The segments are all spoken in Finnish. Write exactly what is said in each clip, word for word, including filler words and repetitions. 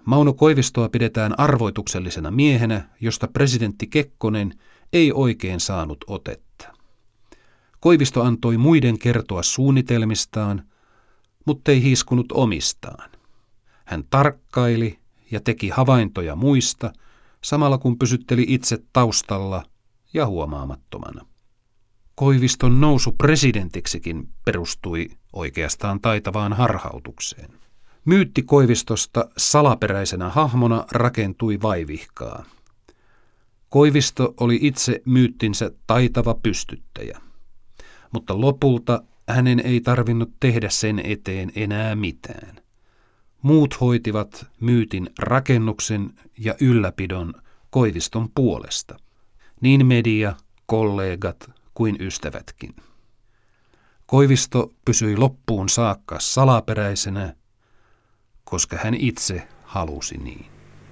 Mauno Koivistoa pidetään arvoituksellisena miehenä, josta presidentti Kekkonen ei oikein saanut otetta. Koivisto antoi muiden kertoa suunnitelmistaan, mutta ei hiiskunut omistaan. Hän tarkkaili ja teki havaintoja muista, samalla kun pysytteli itse taustalla ja huomaamattomana. Koiviston nousu presidentiksikin perustui oikeastaan taitavaan harhautukseen. Myytti Koivistosta salaperäisenä hahmona rakentui vaivihkaa. Koivisto oli itse myyttinsä taitava pystyttäjä, mutta lopulta hänen ei tarvinnut tehdä sen eteen enää mitään. Muut hoitivat myytin rakennuksen ja ylläpidon Koiviston puolesta, niin media, kollegat kuin ystävätkin. Koivisto pysyi loppuun saakka salaperäisenä, koska hän itse halusi niin.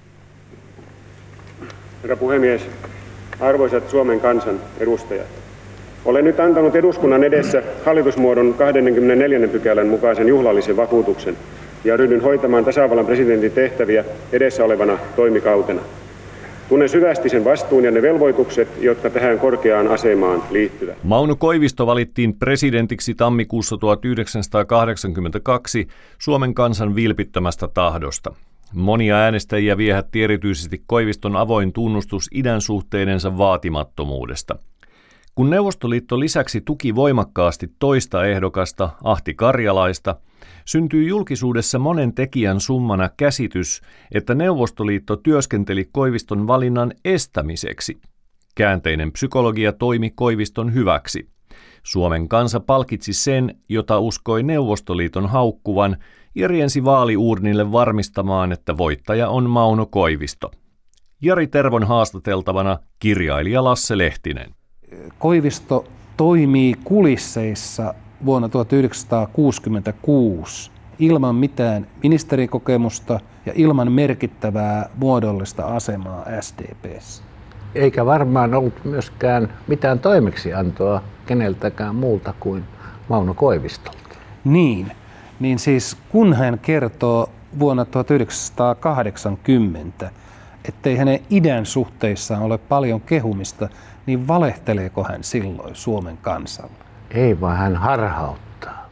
Herra puhemies, arvoisat Suomen kansan edustajat, olen nyt antanut eduskunnan edessä hallitusmuodon kaksikymmentäneljä pykälän mukaisen juhlallisen vakuutuksen ja ryhdyn hoitamaan tasavallan presidentin tehtäviä edessä olevana toimikautena. Tunnen syvästi sen vastuun ja ne velvoitukset, jotka tähän korkeaan asemaan liittyvät. Mauno Koivisto valittiin presidentiksi tammikuussa tuhatyhdeksänsataakahdeksankymmentäkaksi Suomen kansan vilpittömästä tahdosta. Monia äänestäjiä viehätti erityisesti Koiviston avoin tunnustus idän suhteidensa vaatimattomuudesta. Kun Neuvostoliitto lisäksi tuki voimakkaasti toista ehdokasta, Ahti Karjalaista, syntyi julkisuudessa monen tekijän summana käsitys, että Neuvostoliitto työskenteli Koiviston valinnan estämiseksi. Käänteinen psykologia toimi Koiviston hyväksi. Suomen kansa palkitsi sen, jota uskoi Neuvostoliiton haukkuvan, ja riensi vaaliuurnille varmistamaan, että voittaja on Mauno Koivisto. Jari Tervon haastateltavana kirjailija Lasse Lehtinen. Koivisto toimii kulisseissa vuonna tuhatyhdeksänsataakuusikymmentäkuusi ilman mitään ministerikokemusta ja ilman merkittävää muodollista asemaa S D P:ssä. Eikä varmaan ollut myöskään mitään toimeksiantoa keneltäkään muulta kuin Mauno Koivistolta. Niin, niin siis kun hän kertoo vuonna tuhatyhdeksänsataakahdeksankymmentä, ettei hänen idän suhteissaan ole paljon kehumista, niin valehteleeko hän silloin Suomen kansalle? Ei, vaan hän harhauttaa.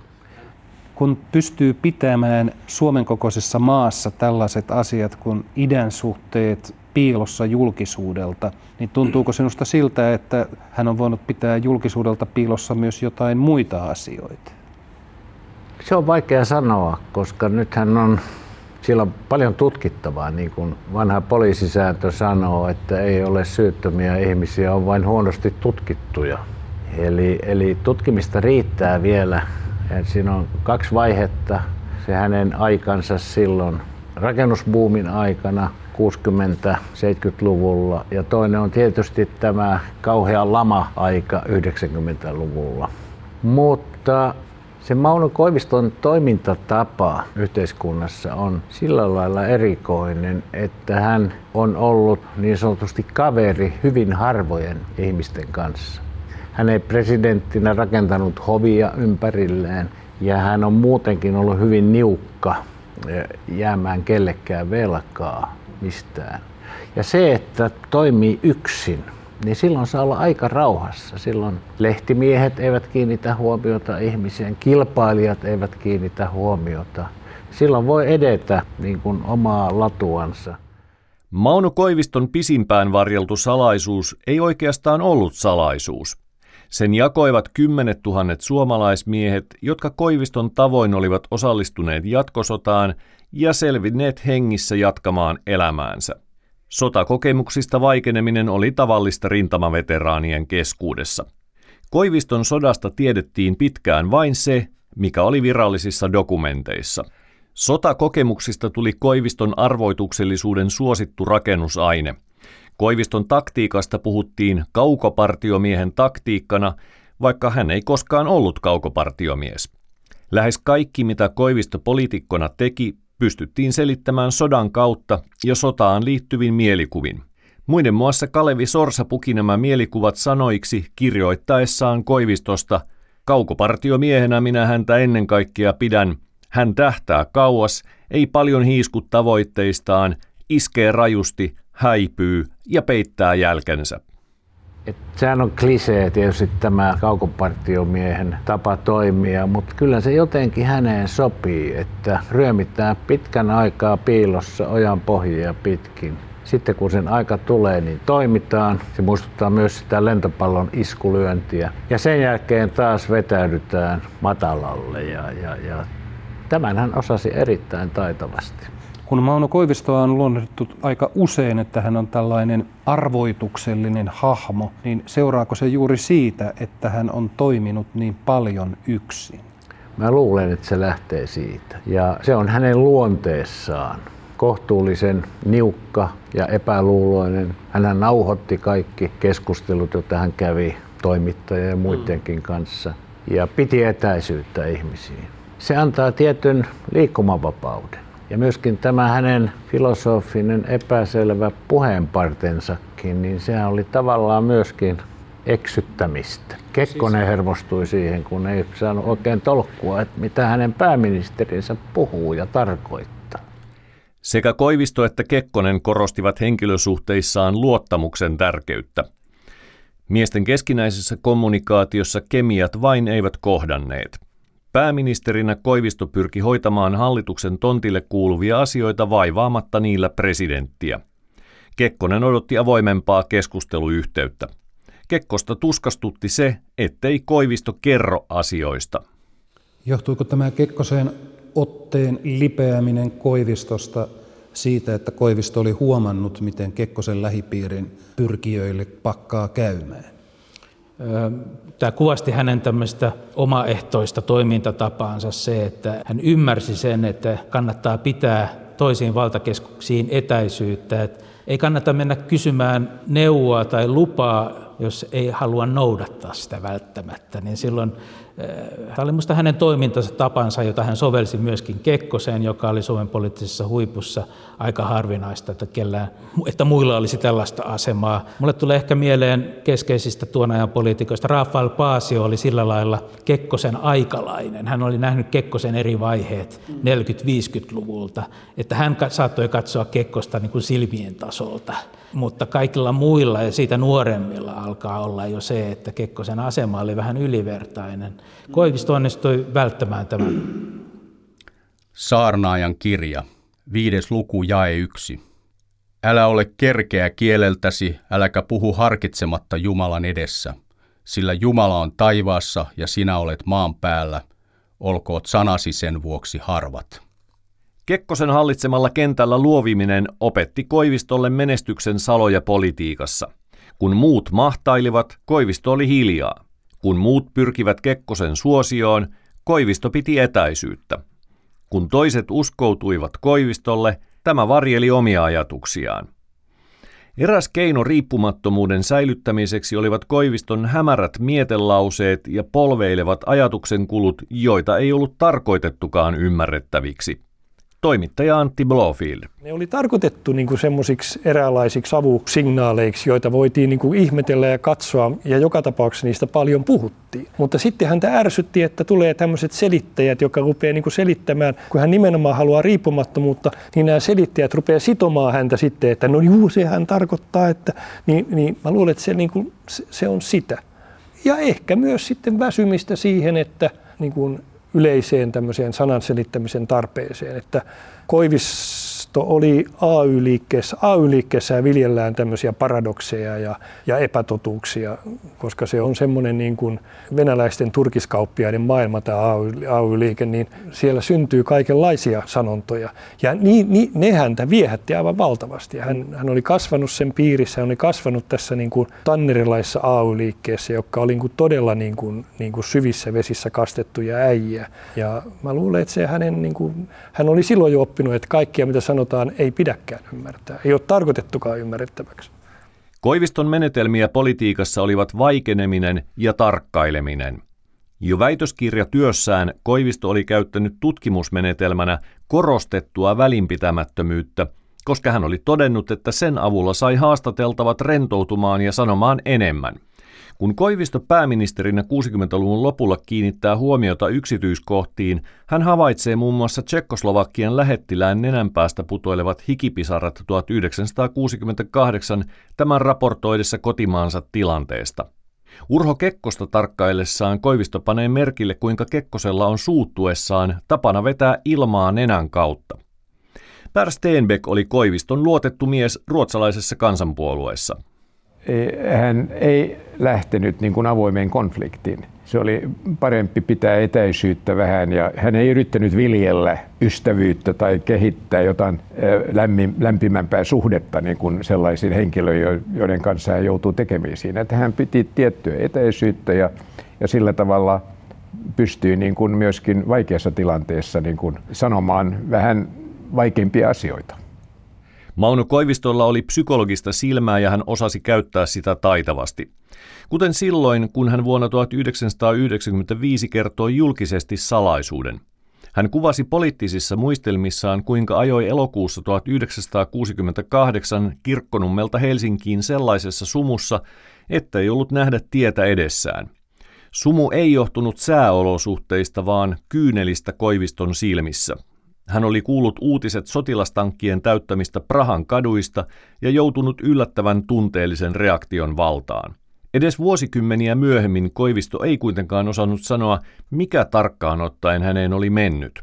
Kun pystyy pitämään Suomen kokoisessa maassa tällaiset asiat kuin idän suhteet piilossa julkisuudelta, niin tuntuuko sinusta siltä, että hän on voinut pitää julkisuudelta piilossa myös jotain muita asioita? Se on vaikea sanoa, koska nythän on, siellä on paljon tutkittavaa, niin kuin vanha poliisisääntö sanoo, että ei ole syyttömiä ihmisiä, on vain huonosti tutkittuja. Eli, eli tutkimista riittää vielä. Ja siinä on kaksi vaihetta. Se hänen aikansa silloin rakennusbuumin aikana kuusikymmentä-seitsemänkymmentäluvulla ja toinen on tietysti tämä kauhea lama-aika yhdeksänkymmentäluvulla. Mutta se Mauno Koiviston toimintatapa yhteiskunnassa on sillä lailla erikoinen, että hän on ollut niin sanotusti kaveri hyvin harvojen ihmisten kanssa. Hän ei presidenttinä rakentanut hovia ympärilleen ja hän on muutenkin ollut hyvin niukka jäämään kellekään velkaa mistään. Ja se, että toimii yksin, niin silloin saa olla aika rauhassa. Silloin lehtimiehet eivät kiinnitä huomiota ihmiseen, kilpailijat eivät kiinnitä huomiota. Silloin voi edetä niin kuin omaa latuansa. Mauno Koiviston pisimpään varjeltu salaisuus ei oikeastaan ollut salaisuus. Sen jakoivat kymmenet tuhannet suomalaismiehet, jotka Koiviston tavoin olivat osallistuneet jatkosotaan ja selvinneet hengissä jatkamaan elämäänsä. Sotakokemuksista vaikeneminen oli tavallista rintamaveteraanien keskuudessa. Koiviston sodasta tiedettiin pitkään vain se, mikä oli virallisissa dokumenteissa. Sotakokemuksista tuli Koiviston arvoituksellisuuden suosittu rakennusaine. Koiviston taktiikasta puhuttiin kaukopartiomiehen taktiikkana, vaikka hän ei koskaan ollut kaukopartiomies. Lähes kaikki, mitä Koivisto poliitikkona teki, pystyttiin selittämään sodan kautta ja sotaan liittyvin mielikuvin. Muiden muassa Kalevi Sorsa puki nämä mielikuvat sanoiksi kirjoittaessaan Koivistosta: kaukopartiomiehenä minä häntä ennen kaikkea pidän. Hän tähtää kauas, ei paljon hiisku tavoitteistaan, iskee rajusti, häipyy ja peittää jälkensä. Et sehän on klisee tietysti tämä kaukopartiomiehen tapa toimia, mutta kyllä se jotenkin häneen sopii, että ryömitään pitkän aikaa piilossa ojan pohjia pitkin. Sitten kun sen aika tulee, niin toimitaan. Se muistuttaa myös sitä lentopallon iskulyöntiä. Ja sen jälkeen taas vetäydytään matalalle ja, ja, ja tämän hän osasi erittäin taitavasti. Kun Mauno Koivistoa on luonnehdittu aika usein, että hän on tällainen arvoituksellinen hahmo, niin seuraako se juuri siitä, että hän on toiminut niin paljon yksin? Mä luulen, että se lähtee siitä. Ja se on hänen luonteessaan. Kohtuullisen niukka ja epäluuloinen. Hän nauhoitti kaikki keskustelut, joita hän kävi toimittajien ja muidenkin kanssa. Ja piti etäisyyttä ihmisiin. Se antaa tietyn liikkumavapauden. Ja myöskin tämä hänen filosofinen epäselvä puheenpartensakin, niin sehän oli tavallaan myöskin eksyttämistä. Kekkonen hermostui siihen, kun ei saanut oikein tolkkua, että mitä hänen pääministerinsä puhuu ja tarkoittaa. Sekä Koivisto että Kekkonen korostivat henkilösuhteissaan luottamuksen tärkeyttä. Miesten keskinäisessä kommunikaatiossa kemiat vain eivät kohdanneet. Pääministerinä Koivisto pyrki hoitamaan hallituksen tontille kuuluvia asioita vaivaamatta niillä presidenttiä. Kekkonen odotti avoimempaa keskusteluyhteyttä. Kekkosta tuskastutti se, ettei Koivisto kerro asioista. Johtuiko tämä Kekkosen otteen lipeäminen Koivistosta siitä, että Koivisto oli huomannut, miten Kekkosen lähipiirin pyrkijöille pakkaa käymään? Tämä kuvasti hänen tämmöistä omaehtoista toimintatapaansa se, että hän ymmärsi sen, että kannattaa pitää toisiin valtakeskuksiin etäisyyttä. Että ei kannata mennä kysymään neuvoa tai lupaa, jos ei halua noudattaa sitä välttämättä. Niin silloin tämä oli minusta hänen toimintansa tapansa, jota hän sovelsi myöskin Kekkoseen, joka oli Suomen poliittisessa huipussa aika harvinaista, että, kellään, että muilla olisi tällaista asemaa. Mulle tulee ehkä mieleen keskeisistä tuon ajan poliitikoista. Rafael Paasio oli sillä lailla Kekkosen aikalainen. Hän oli nähnyt Kekkosen eri vaiheet neljäkymmentä-viisikymmentäluvulta, että hän saattoi katsoa Kekkosta niin kuin silmien tasolta. Mutta kaikilla muilla ja siitä nuoremmilla alkaa olla jo se, että Kekkosen asema oli vähän ylivertainen. Koivisto onnistui välttämään tämän. Saarnaajan kirja, viides luku jae yksi. Älä ole kerkeä kieleltäsi, äläkä puhu harkitsematta Jumalan edessä, sillä Jumala on taivaassa ja sinä olet maan päällä, olkoot sanasi sen vuoksi harvat. Kekkosen hallitsemalla kentällä luoviminen opetti Koivistolle menestyksen saloja politiikassa. Kun muut mahtailivat, Koivisto oli hiljaa. Kun muut pyrkivät Kekkosen suosioon, Koivisto piti etäisyyttä. Kun toiset uskoutuivat Koivistolle, tämä varjeli omia ajatuksiaan. Eräs keino riippumattomuuden säilyttämiseksi olivat Koiviston hämärät mietelauseet ja polveilevat ajatuksenkulut, joita ei ollut tarkoitettukaan ymmärrettäviksi. Toimittaja Antti Blofield. Ne oli tarkoitettu niin kuin semmoisiksi eräänlaisiksi avusignaaleiksi, joita voitiin niin kuin ihmetellä ja katsoa, ja joka tapauksessa niistä paljon puhuttiin. Mutta sitten häntä ärsytti, että tulee tämmöiset selittäjät, jotka rupeaa niin kuin selittämään, kun hän nimenomaan haluaa riippumattomuutta, niin nämä selittäjät rupeaa sitomaan häntä sitten, että no juu, se hän tarkoittaa, että niin, niin mä luulen, että se, niin kuin, se on sitä. Ja ehkä myös sitten väsymistä siihen, että niin kuin yleiseen tämmöiseen sanan selittämisen tarpeeseen, että Koivisto oli A Y-liikkeessä. A Y-liikkeessä viljellään tämmöisiä paradokseja ja, ja epätotuuksia, koska se on semmoinen niin kuin venäläisten turkiskauppiaiden maailma, tämä A Y-liike, niin siellä syntyy kaikenlaisia sanontoja. Ja niin, niin, ne häntä viehätti aivan valtavasti. Hän, hän oli kasvanut sen piirissä, hän oli kasvanut tässä niin kuin tannerilaisessa A Y-liikkeessä, joka oli niin kuin todella niin kuin, niin kuin syvissä vesissä kastettuja äijä. Ja mä luulen, että se hänen, niin kuin, hän oli silloin jo oppinut, että kaikkia mitä sanotaan ei pidäkään ymmärtää. Ei ole tarkoitettukaan ymmärrettäväksi. Koiviston menetelmiä politiikassa olivat vaikeneminen ja tarkkaileminen. Jo väitöskirjatyössään Koivisto oli käyttänyt tutkimusmenetelmänä korostettua välinpitämättömyyttä, koska hän oli todennut, että sen avulla sai haastateltavat rentoutumaan ja sanomaan enemmän. Kun Koivisto pääministerinä kuusikymmentäluvun lopulla kiinnittää huomiota yksityiskohtiin, hän havaitsee muun muassa Tšekkoslovakian lähettilään nenänpäästä putoilevat hikipisarat tuhatyhdeksänsataakuusikymmentäkahdeksan tämän raportoidessa kotimaansa tilanteesta. Urho Kekkosta tarkkaillessaan Koivisto panee merkille, kuinka Kekkosella on suuttuessaan tapana vetää ilmaa nenän kautta. Per Stenbeck oli Koiviston luotettu mies ruotsalaisessa kansanpuolueessa. Hän ei lähtenyt niin kuin avoimeen konfliktiin. Se oli parempi pitää etäisyyttä vähän ja hän ei yrittänyt viljellä ystävyyttä tai kehittää jotain lämpimämpää suhdetta niin kuin sellaisiin henkilöihin, joiden kanssa hän joutuu tekemisiin. Että hän piti tiettyä etäisyyttä ja, ja sillä tavalla pystyi niin kuin myöskin vaikeassa tilanteessa niin kuin sanomaan vähän vaikeampia asioita. Mauno Koivistolla oli psykologista silmää ja hän osasi käyttää sitä taitavasti. Kuten silloin, kun hän vuonna tuhatyhdeksänsataayhdeksänkymmentäviisi kertoi julkisesti salaisuuden. Hän kuvasi poliittisissa muistelmissaan, kuinka ajoi elokuussa tuhatyhdeksänsataakuusikymmentäkahdeksan Kirkkonummelta Helsinkiin sellaisessa sumussa, ettei ollut nähdä tietä edessään. Sumu ei johtunut sääolosuhteista, vaan kyynelistä Koiviston silmissä. Hän oli kuullut uutiset sotilastankkien täyttämistä Prahan kaduista ja joutunut yllättävän tunteellisen reaktion valtaan. Edes vuosikymmeniä myöhemmin Koivisto ei kuitenkaan osannut sanoa, mikä tarkkaan ottaen häneen oli mennyt.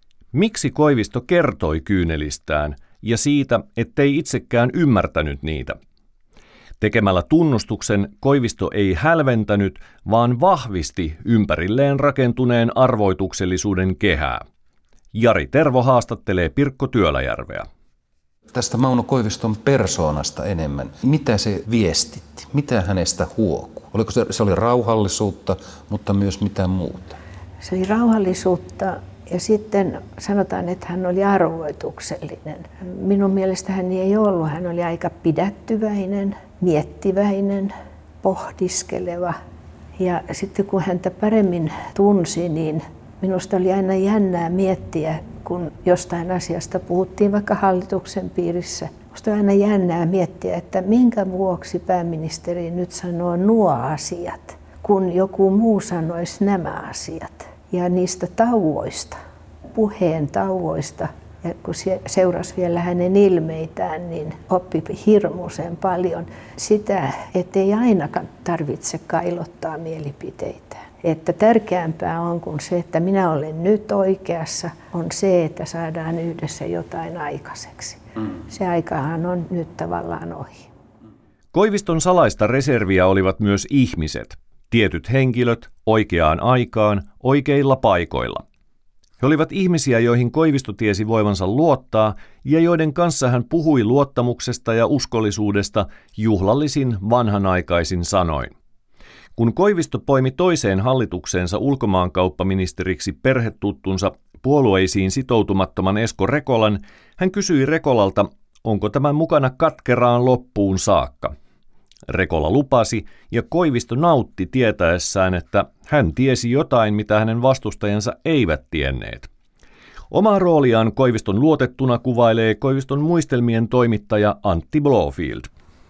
Miksi Koivisto kertoi kyynelistään ja siitä, ettei itsekään ymmärtänyt niitä? Tekemällä tunnustuksen Koivisto ei hälventänyt, vaan vahvisti ympärilleen rakentuneen arvoituksellisuuden kehää. Jari Tervo haastattelee Pirkko Työläjärveä. Tästä Mauno Koiviston persoonasta enemmän. Mitä se viestitti? Mitä hänestä huokui? Oliko se, se oli rauhallisuutta, mutta myös mitä muuta? Se oli rauhallisuutta ja sitten sanotaan, että hän oli arvoituksellinen. Minun mielestä hän ei ollut. Hän oli aika pidättyväinen, miettiväinen, pohdiskeleva. Ja sitten kun häntä paremmin tunsi, niin minusta oli aina jännää miettiä, kun jostain asiasta puhuttiin vaikka hallituksen piirissä. Minusta oli aina jännää miettiä, että minkä vuoksi pääministeri nyt sanoo nuo asiat, kun joku muu sanoisi nämä asiat. Ja niistä tauoista, puheen tauoista, ja kun seurasi vielä hänen ilmeitään, niin oppi hirmuisen paljon sitä, ettei ainakaan tarvitse kailottaa mielipiteitään. Että tärkeämpää on kuin se, että minä olen nyt oikeassa, on se, että saadaan yhdessä jotain aikaiseksi. Mm. Se aikahan on nyt tavallaan ohi. Koiviston salaista reserviä olivat myös ihmiset, tietyt henkilöt, oikeaan aikaan, oikeilla paikoilla. He olivat ihmisiä, joihin Koivisto tiesi voivansa luottaa ja joiden kanssa hän puhui luottamuksesta ja uskollisuudesta juhlallisin vanhanaikaisin sanoin. Kun Koivisto poimi toiseen hallitukseensa ulkomaankauppaministeriksi perhetuttunsa puolueisiin sitoutumattoman Esko Rekolan, hän kysyi Rekolalta, onko tämän mukana katkeraan loppuun saakka. Rekola lupasi ja Koivisto nautti tietäessään, että hän tiesi jotain, mitä hänen vastustajansa eivät tienneet. Omaa rooliaan Koiviston luotettuna kuvailee Koiviston muistelmien toimittaja Antti Blofield.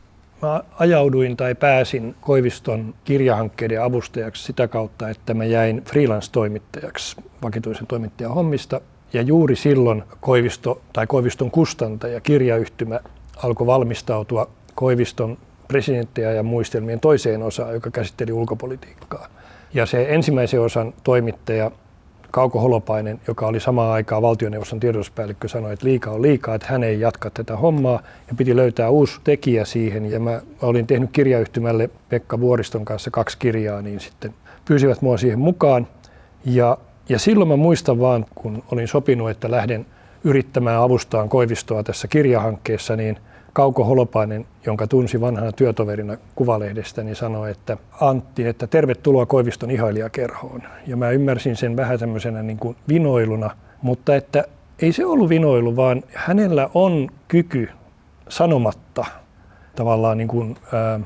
Mä ajauduin tai pääsin Koiviston kirjahankkeiden avustajaksi sitä kautta, että mä jäin freelance-toimittajaksi vakituisen toimittajan hommista. Ja juuri silloin Koivisto tai Koiviston kustantaja kirjayhtymä alkoi valmistautua Koiviston presidenttiä ja muistelmien toiseen osaan, joka käsitteli ulkopolitiikkaa. Ja se ensimmäisen osan toimittaja Kauko Holopainen, joka oli samaan aikaan valtioneuvoston tiedotuspäällikkö, sanoi, että liikaa on liikaa, että hän ei jatka tätä hommaa ja piti löytää uusi tekijä siihen. Ja mä olin tehnyt kirjayhtymälle Pekka Vuoriston kanssa kaksi kirjaa, niin sitten pyysivät mua siihen mukaan. Ja, ja silloin mä muistan vaan, kun olin sopinut, että lähden yrittämään avustaan Koivistoa tässä kirjahankkeessa, niin Kauko Holopainen, jonka tunsi vanhana työtoverina Kuvalehdestä, niin sanoi, että Antti, että tervetuloa Koiviston ihailijakerhoon. Ja mä ymmärsin sen vähän tämmöisenä niin kuin vinoiluna, mutta että ei se ollut vinoilu, vaan hänellä on kyky sanomatta tavallaan, niin kuin, ää,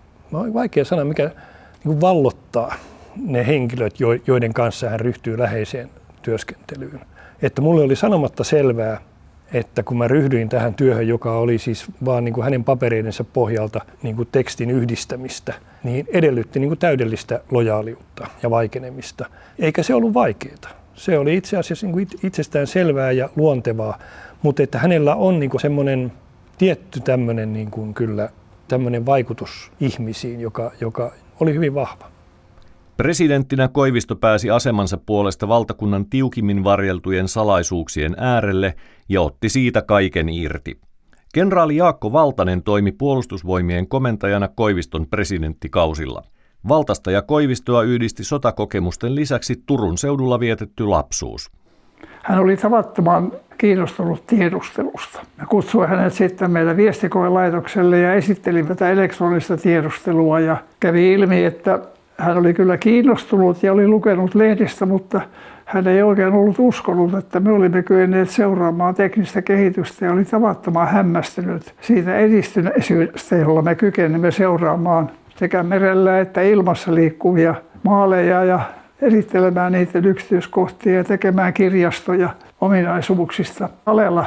vaikea sanoa, mikä niin kuin vallottaa ne henkilöt, joiden kanssa hän ryhtyy läheiseen työskentelyyn. Että mulle oli sanomatta selvää, että kun mä ryhdyin tähän työhön, joka oli siis vaan niin kuin hänen papereidensa pohjalta niin kuin tekstin yhdistämistä, niin edellytti niin kuin täydellistä lojaaliutta ja vaikenemista. Eikä se ollut vaikeaa. Se oli itse asiassa niin kuin itsestään selvää ja luontevaa, mutta että hänellä on niin kuin semmoinen tietty tämmöinen niin kuin kyllä tämmöinen vaikutus ihmisiin, joka, joka oli hyvin vahva. Presidenttinä Koivisto pääsi asemansa puolesta valtakunnan tiukimmin varjeltujen salaisuuksien äärelle ja otti siitä kaiken irti. Kenraali Jaakko Valtanen toimi puolustusvoimien komentajana Koiviston presidenttikausilla. Valtasta ja Koivistoa yhdisti sotakokemusten lisäksi Turun seudulla vietetty lapsuus. Hän oli tavattoman kiinnostunut tiedustelusta. Mä kutsuin hänet sitten meidän viestikoelaitokselle ja esittelin tätä elektronista tiedustelua ja kävi ilmi, että hän oli kyllä kiinnostunut ja oli lukenut lehdistä, mutta hän ei oikein ollut uskonut, että me olimme kyenneet seuraamaan teknistä kehitystä ja oli tavattoman hämmästynyt siitä edistyneisyydestä, jolla me kykenimme seuraamaan sekä merellä että ilmassa liikkuvia maaleja ja erittelemään niiden yksityiskohtia ja tekemään kirjastoja ominaisuuksista. Alella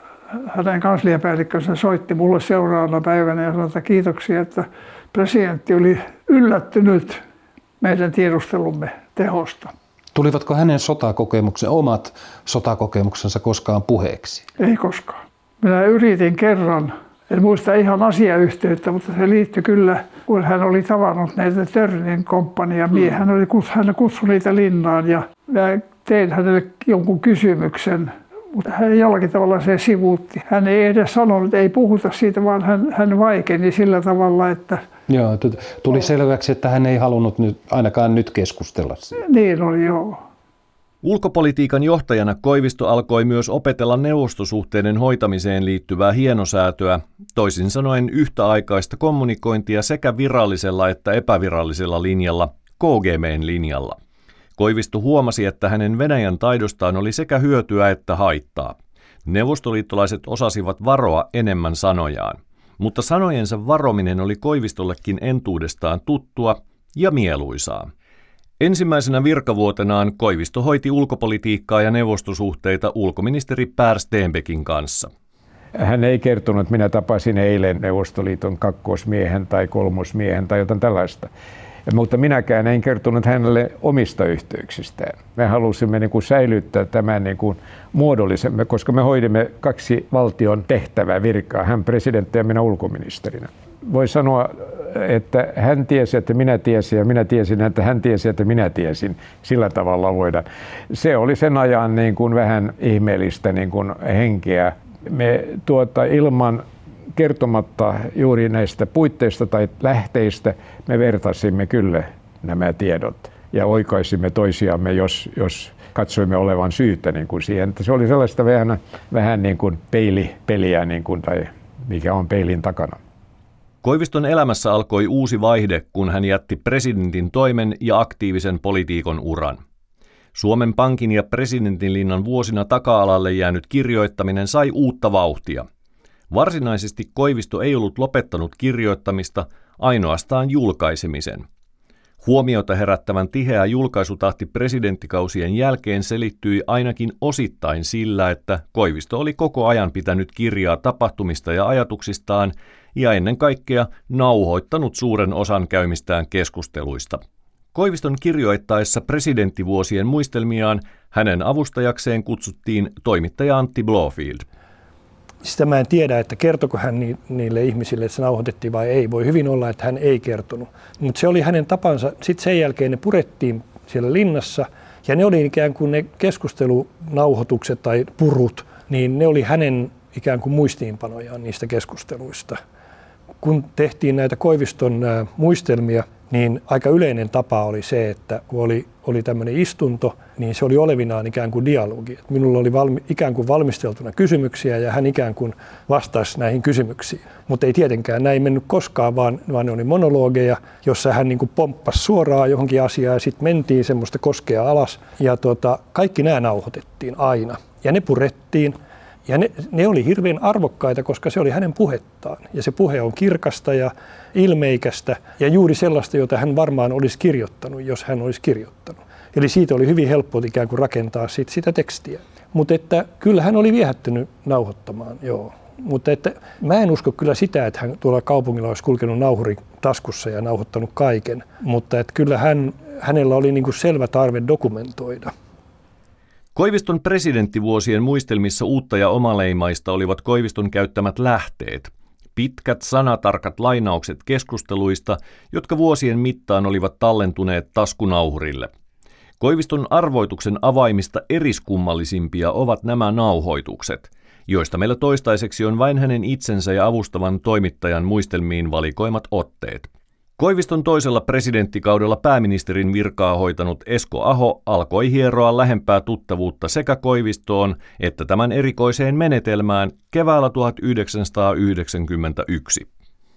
hänen kansliapäällikkönsä soitti mulle seuraavana päivänä ja sanoi, että kiitoksia, että presidentti oli yllättynyt meidän tiedustelumme tehosta. Tulivatko hänen sotakokemuksen, omat sotakokemuksensa koskaan puheeksi? Ei koskaan. Minä yritin kerran, en muista ihan asiayhteyttä, mutta se liittyi kyllä, kun hän oli tavannut näitä Törnin komppania miehiä. Hän, oli, hän kutsui niitä linnaan ja tein hänelle jonkun kysymyksen, mutta hän jollakin tavalla se sivuutti. Hän ei edes sanonut, ei puhuta siitä, vaan hän, hän vaikeni sillä tavalla, että... Joo, tuli selväksi, että hän ei halunnut nyt, ainakaan nyt keskustella siitä. Niin oli, joo. Ulkopolitiikan johtajana Koivisto alkoi myös opetella neuvostosuhteiden hoitamiseen liittyvää hienosäätöä, toisin sanoen yhtäaikaista kommunikointia sekä virallisella että epävirallisella linjalla, K G B:n linjalla. Koivisto huomasi, että hänen Venäjän taidostaan oli sekä hyötyä että haittaa. Neuvostoliittolaiset osasivat varoa enemmän sanojaan, mutta sanojensa varominen oli Koivistollekin entuudestaan tuttua ja mieluisaa. Ensimmäisenä virkavuotenaan Koivisto hoiti ulkopolitiikkaa ja neuvostosuhteita ulkoministeri Per Stenbeckin kanssa. Hän ei kertonut, että minä tapasin eilen Neuvostoliiton kakkosmiehen tai kolmosmiehen tai jotain tällaista. Mutta minäkään en kertonut hänelle omista yhteyksistään. Me halusimme niin kuin säilyttää tämän niin kuin muodollisemme, koska me hoidimme kaksi valtion tehtävää virkaa, hän presidentti ja minä ulkoministerinä. Voi sanoa, että hän tiesi, että minä tiesin ja minä tiesin, että hän tiesi, että minä tiesin. Sillä tavalla voidaan. Se oli sen ajan niin kuin vähän ihmeellistä niin kuin henkeä. Me tuota, ilman kertomatta juuri näistä puitteista tai lähteistä me vertasimme kyllä nämä tiedot ja oikaisimme toisiamme, jos, jos katsoimme olevan syytä niin kuin siihen. Se oli sellaista vähän, vähän niin kuin peilipeliä niin kuin, tai mikä on peilin takana. Koiviston elämässä alkoi uusi vaihde, kun hän jätti presidentin toimen ja aktiivisen politiikon uran. Suomen Pankin ja presidentinlinnan vuosina taka-alalle jäänyt kirjoittaminen sai uutta vauhtia. Varsinaisesti Koivisto ei ollut lopettanut kirjoittamista, ainoastaan julkaisemisen. Huomiota herättävän tiheä julkaisutahti presidenttikausien jälkeen selittyi ainakin osittain sillä, että Koivisto oli koko ajan pitänyt kirjaa tapahtumista ja ajatuksistaan ja ennen kaikkea nauhoittanut suuren osan käymistään keskusteluista. Koiviston kirjoittaessa presidenttivuosien muistelmiaan hänen avustajakseen kutsuttiin toimittaja Antti Blofield. Sitä mä en tiedä, että kertoko hän niille ihmisille, että se nauhoitettiin vai ei. Voi hyvin olla, että hän ei kertonut. Mutta se oli hänen tapansa. Sitten sen jälkeen ne purettiin siellä linnassa. Ja ne oli ikään kuin ne keskustelunauhoitukset tai purut, niin ne oli hänen ikään kuin muistiinpanojaan niistä keskusteluista. Kun tehtiin näitä Koiviston muistelmia, niin aika yleinen tapa oli se, että kun oli, oli tämmöinen istunto, niin se oli olevinaan ikään kuin dialogi. Et minulla oli valmi, ikään kuin valmisteltuna kysymyksiä ja hän ikään kuin vastasi näihin kysymyksiin. Mutta ei tietenkään näin mennyt koskaan, vaan, vaan ne oli monologeja, jossa hän niin kuin pomppasi suoraan johonkin asiaan ja sitten mentiin semmoista koskea alas. Ja tota, kaikki nämä nauhoitettiin aina ja ne purettiin. Ja ne, ne oli hirveän arvokkaita, koska se oli hänen puhettaan. Ja se puhe on kirkasta ja ilmeikästä ja juuri sellaista, jota hän varmaan olisi kirjoittanut, jos hän olisi kirjoittanut. Eli siitä oli hyvin helppo ikään kuin rakentaa sit sitä tekstiä. Mutta että kyllä hän oli viehättynyt nauhoittamaan, joo. Mutta että mä en usko kyllä sitä, että hän tuolla kaupungilla olisi kulkenut nauhuri taskussa ja nauhoittanut kaiken. Mutta että kyllä hän, hänellä oli niin kuin selvä tarve dokumentoida. Koiviston presidenttivuosien muistelmissa uutta ja omaleimaista olivat Koiviston käyttämät lähteet. Pitkät sanatarkat lainaukset keskusteluista, jotka vuosien mittaan olivat tallentuneet taskunauhurille. Koiviston arvoituksen avaimista eriskummallisimpia ovat nämä nauhoitukset, joista meillä toistaiseksi on vain hänen itsensä ja avustavan toimittajan muistelmiin valikoimat otteet. Koiviston toisella presidenttikaudella pääministerin virkaa hoitanut Esko Aho alkoi hieroa lähempää tuttavuutta sekä Koivistoon että tämän erikoiseen menetelmään keväällä tuhatyhdeksänsataayhdeksänkymmentäyksi.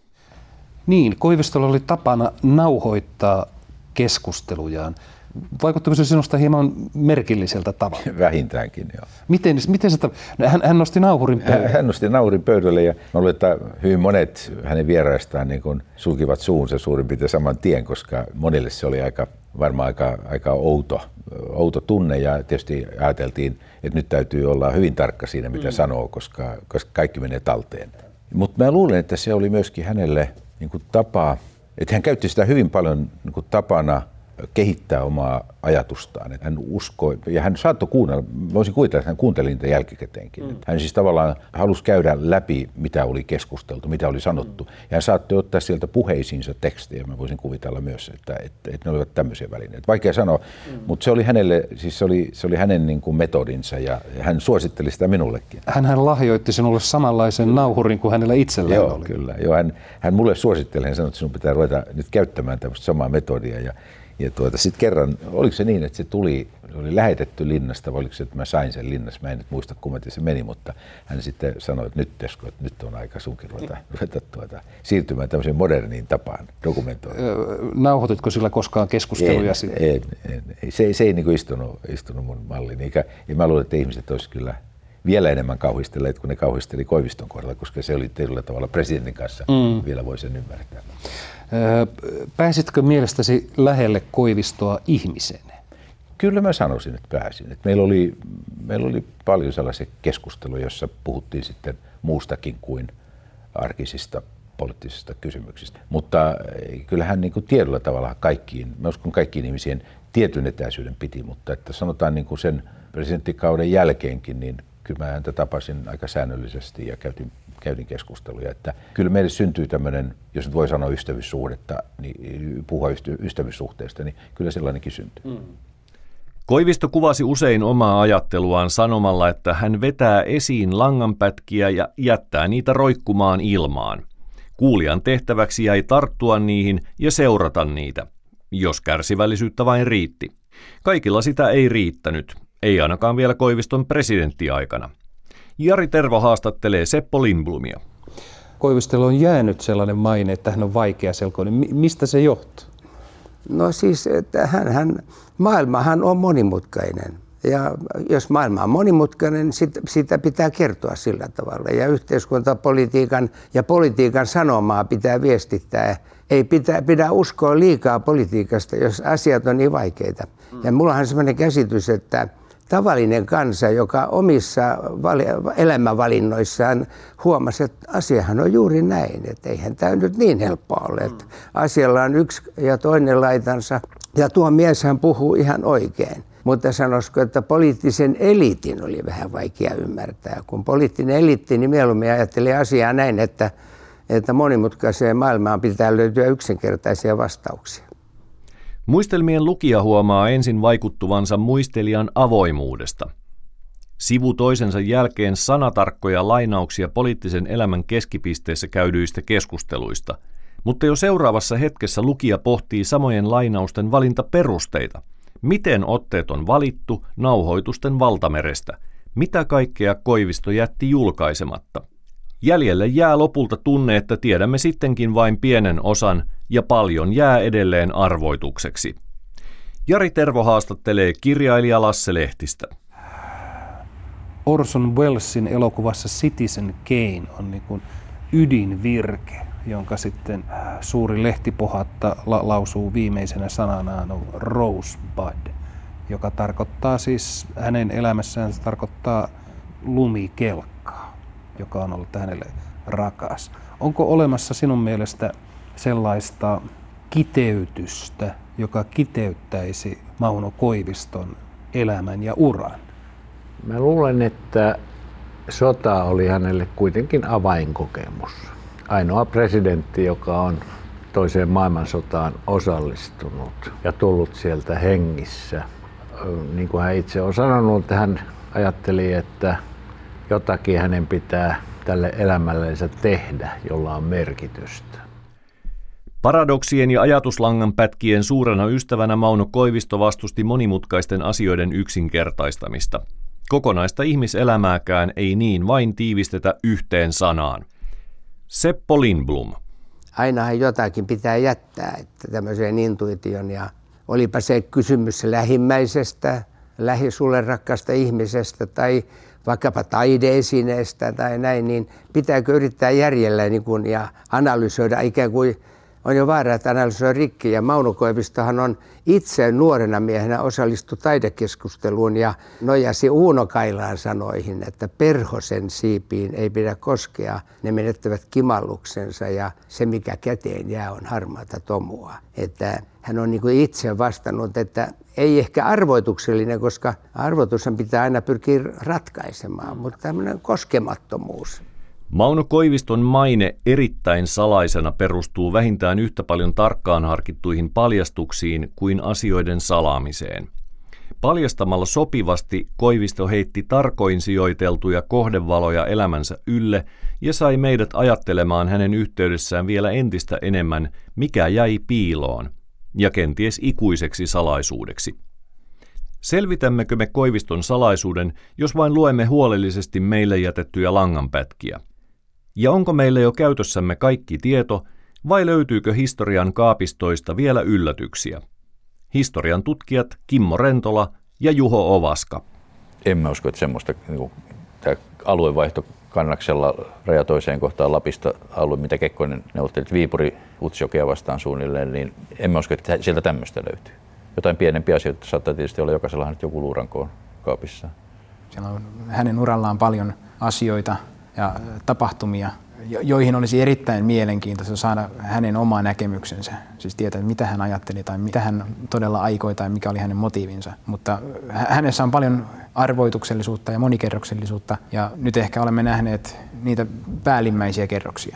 Niin, Koivistolla oli tapana nauhoittaa keskustelujaan. Vaikuttiko se sinusta hieman merkilliseltä tavalla? Vähintäänkin, joo. Miten, miten se, hän, hän nosti nauhurin pöydälle? Hän, hän nosti nauhurin pöydälle ja mä luulen, että hyvin monet hänen vieraistaan niin kuin sulkivat suunsa suurin piirtein saman tien, koska monille se oli aika, varmaan aika, aika outo, outo tunne ja tietysti ajateltiin, että nyt täytyy olla hyvin tarkka siinä, mitä mm. sanoo, koska, koska kaikki menee talteen. Mutta mä luulen, että se oli myöskin hänelle niin kuin tapa, että hän käytti sitä hyvin paljon niin kuin tapana kehittää omaa ajatustaan. Hän uskoi, ja hän saattoi kuunnella, voisin kuvitella, että hän kuunteli niitä jälkikäteenkin. Mm. Hän siis tavallaan halusi käydä läpi, mitä oli keskusteltu, mitä oli sanottu. Mm. Ja hän saattoi ottaa sieltä puheisiinsa tekstejä, mä voisin kuvitella myös, että, että, että ne olivat tämmöisiä välineitä. Vaikea sanoa, mm. mutta se oli hänelle, siis se oli, se oli hänen niin kuin metodinsa, ja hän suositteli sitä minullekin. Hänhän lahjoitti sinulle samanlaisen nauhurin kuin hänellä itsellään Joo, oli. Kyllä. Joo, hän, hän mulle suositteli, hän sanoi, että sinun pitää ruveta nyt käyttämään tämmöistä samaa metodia. Ja Ja tuota, sitten kerran, oliko se niin, että se tuli, se oli lähetetty linnasta, vai oliko se, että mä sain sen linnassa, mä en nyt muista kummatin se meni, mutta hän sitten sanoi, että nyt Esko, että nyt on aika sunkin ruveta, ruveta tuota, siirtymään tämmöiseen moderniin tapaan dokumentoida. Nauhoititko sillä koskaan keskusteluja? En, en, en, en. Se, se ei niin kuin istunut, istunut mun malliin, eikä, ja mä luulen, että ihmiset olisivat kyllä vielä enemmän kauhistelleet, kun ne kauhisteli Koiviston kohdalla, koska se oli tietyllä tavalla presidentin kanssa, mm. vielä voi sen ymmärtää. Pääsitkö mielestäsi lähelle Koivistoa ihmisenä? Kyllä mä sanoisin, että pääsin. Että meillä, oli, meillä oli paljon sellaisia keskusteluja, joissa puhuttiin sitten muustakin kuin arkisista poliittisista kysymyksistä. Mutta kyllähän niin kuin tiedolla tavalla kaikkiin, mä uskon kaikkiin ihmisiin tietyn etäisyyden piti, mutta että sanotaan niin kuin sen presidenttikauden jälkeenkin, niin kyllä mä häntä tapasin aika säännöllisesti ja käytin käytin keskusteluja, että kyllä meille syntyy tämmöinen, jos nyt voi sanoa ystävyyssuhdetta, niin puhua ystävyyssuhteesta, niin kyllä sellainenkin syntyy. Mm. Koivisto kuvasi usein omaa ajatteluaan sanomalla, että hän vetää esiin langanpätkiä ja jättää niitä roikkumaan ilmaan. Kuulijan tehtäväksi jäi tarttua niihin ja seurata niitä, jos kärsivällisyyttä vain riitti. Kaikilla sitä ei riittänyt, ei ainakaan vielä Koiviston presidenttiaikana. Jari Tervo haastattelee Seppo Lindblomia. Koivistolle on jäänyt sellainen maine, että hän on vaikeaselkoinen. Mistä se johtuu? No siis, että hän, hän, maailmahan on monimutkainen. Ja jos maailma on monimutkainen, niin sit, sitä pitää kertoa sillä tavalla. Ja yhteiskuntapolitiikan ja politiikan sanomaa pitää viestittää. Ei pidä, pidä uskoa liikaa politiikasta, jos asiat on niin vaikeita. Ja mullahan on sellainen käsitys, että tavallinen kansa, joka omissa elämänvalinnoissaan huomasi, että asiahan on juuri näin, että eihän tämä nyt niin helppoa ole. Että asialla on yksi ja toinen laitansa, ja tuo mieshän puhuu ihan oikein. Mutta sanoisiko, että poliittisen eliitin oli vähän vaikea ymmärtää. Kun poliittinen eliitti, niin mieluummin ajatteli asiaa näin, että, että monimutkaiseen maailmaan pitää löytyä yksinkertaisia vastauksia. Muistelmien lukija huomaa ensin vaikuttuvansa muistelijan avoimuudesta. Sivu toisensa jälkeen sanatarkkoja lainauksia poliittisen elämän keskipisteessä käydyistä keskusteluista, mutta jo seuraavassa hetkessä lukija pohtii samojen lainausten valintaperusteita. Miten otteet on valittu nauhoitusten valtamerestä? Mitä kaikkea Koivisto jätti julkaisematta? Jäljelle jää lopulta tunne, että tiedämme sittenkin vain pienen osan ja paljon jää edelleen arvoitukseksi. Jari Tervo haastattelee kirjailija Lasse Lehtistä. Orson Wellesin elokuvassa Citizen Kane on niin kuin ydinvirke, jonka sitten suuri lehtipohatta la- lausuu viimeisenä sananaan on Rosebud. joka tarkoittaa siis hänen elämässään se tarkoittaa lumikelkkaa, joka on ollut hänelle rakas. Onko olemassa sinun mielestä sellaista kiteytystä, joka kiteyttäisi Mauno Koiviston elämän ja uran? Mä luulen, että sota oli hänelle kuitenkin avainkokemus. Ainoa presidentti, joka on toiseen maailmansotaan osallistunut ja tullut sieltä hengissä. Niin kuin hän itse on sanonut, että hän ajatteli, että jotakin hänen pitää tälle elämällensä tehdä, jolla on merkitystä. Paradoksien ja ajatuslangan pätkien suurena ystävänä Mauno Koivisto vastusti monimutkaisten asioiden yksinkertaistamista. Kokonaista ihmiselämääkään ei niin vain tiivistetä yhteen sanaan. Seppo Lindblom. Ainahan jotakin pitää jättää, että tämmöiseen intuition, ja olipa se kysymys lähimmäisestä, lähi sulle rakkaasta ihmisestä tai vaikkapa taide-esineestä tai näin, niin pitääkö yrittää järjellä niin kuin, ja analysoida ikään kuin, on jo vaara, että analysoi rikki. Ja Mauno Koivistohan on itse nuorena miehenä osallistu taidekeskusteluun ja nojasi Uuno Kailaan sanoihin, että perhosen siipiin ei pidä koskea, ne menettävät kimalluksensa ja se mikä käteen jää on harmaata tomua. Että hän on niin kuin itse vastannut, että ei ehkä arvoituksellinen, koska arvoitushan pitää aina pyrkiä ratkaisemaan, mutta tämmöinen koskemattomuus. Mauno Koiviston maine erittäin salaisena perustuu vähintään yhtä paljon tarkkaan harkittuihin paljastuksiin kuin asioiden salaamiseen. Paljastamalla sopivasti Koivisto heitti tarkoin sijoiteltuja kohdevaloja elämänsä ylle ja sai meidät ajattelemaan hänen yhteydessään vielä entistä enemmän, mikä jäi piiloon, ja kenties ikuiseksi salaisuudeksi. Selvitämmekö me Koiviston salaisuuden, jos vain luemme huolellisesti meille jätettyjä langanpätkiä? Ja onko meillä jo käytössämme kaikki tieto, vai löytyykö historian kaapistoista vielä yllätyksiä? Historian tutkijat Kimmo Rentola ja Juho Ovaska. En mä usko, että semmoista niin tämä aluevaihto Kannaksella raja toiseen kohtaan Lapista alue, mitä Kekkonen neuvotteli Viipuri Utsjokea vastaan suunnilleen, niin en mä usko, että sieltä tämmöistä löytyy. Jotain pienempiä asioita saattaa tietysti olla jokaisellahan nyt joku luurankoon kaapissa. Siellä on hänen urallaan paljon asioita ja tapahtumia, joihin olisi erittäin mielenkiintoista saada hänen oma näkemyksensä. Siis tietää, mitä hän ajatteli tai mitä hän todella aikoi tai mikä oli hänen motiivinsa. Mutta hänessä on paljon arvoituksellisuutta ja monikerroksellisuutta ja nyt ehkä olemme nähneet niitä päällimmäisiä kerroksia.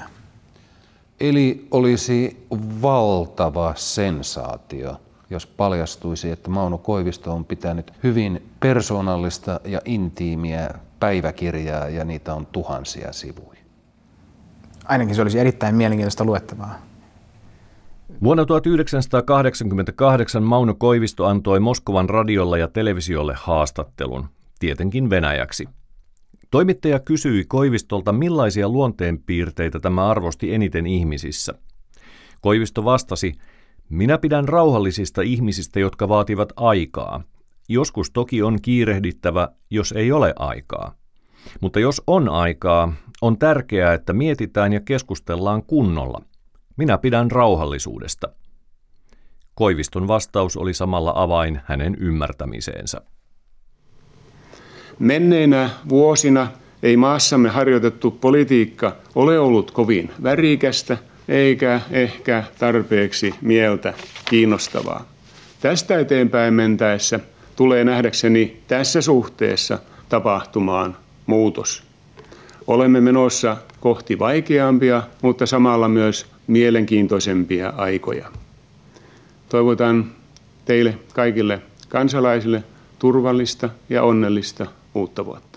Eli olisi valtava sensaatio, jos paljastuisi, että Mauno Koivisto on pitänyt hyvin persoonallista ja intiimiä päiväkirjaa ja niitä on tuhansia sivuja. Ainakin se olisi erittäin mielenkiintoista luettavaa. Vuonna tuhatyhdeksänsataakahdeksankymmentäkahdeksan Mauno Koivisto antoi Moskovan radiolla ja televisiolle haastattelun, tietenkin venäjäksi. Toimittaja kysyi Koivistolta, millaisia luonteenpiirteitä tämä arvosti eniten ihmisissä. Koivisto vastasi, minä pidän rauhallisista ihmisistä, jotka vaativat aikaa. Joskus toki on kiirehdittävä, jos ei ole aikaa. Mutta jos on aikaa, on tärkeää, että mietitään ja keskustellaan kunnolla. Minä pidän rauhallisuudesta. Koiviston vastaus oli samalla avain hänen ymmärtämiseensä. Menneinä vuosina ei maassamme harjoitettu politiikka ole ollut kovin värikästä, eikä ehkä tarpeeksi mieltä kiinnostavaa. Tästä eteenpäin mentäessä tulee nähdäkseni tässä suhteessa tapahtumaan muutos. Olemme menossa kohti vaikeampia, mutta samalla myös mielenkiintoisempia aikoja. Toivotan teille kaikille kansalaisille turvallista ja onnellista uutta vuotta.